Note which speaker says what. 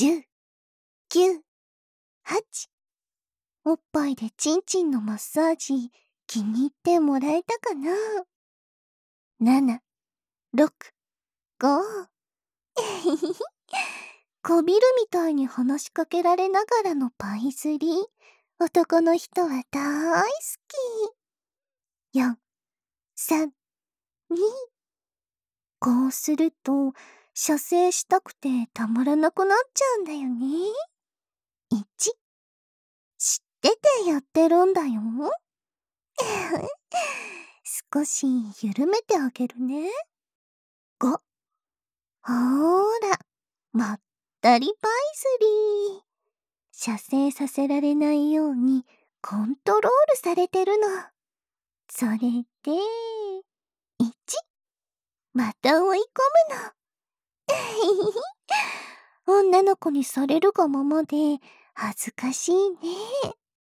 Speaker 1: 10、9、8。おっぱいでチンチンのマッサージ気に入ってもらえたかな。7、6、5。こびるみたいに話しかけられながらのパイスリ、男の人は大好き。4、3、2。こうすると射精したくてたまらなくなっちゃうんだよね。1、知っててやってるんだよ。少し緩めてあげるね。5、ほーら、まったりパイスリー。射精させられないようにコントロールされてるの。それで、1、また追い込むの。女の子にされるがままで恥ずかしいね。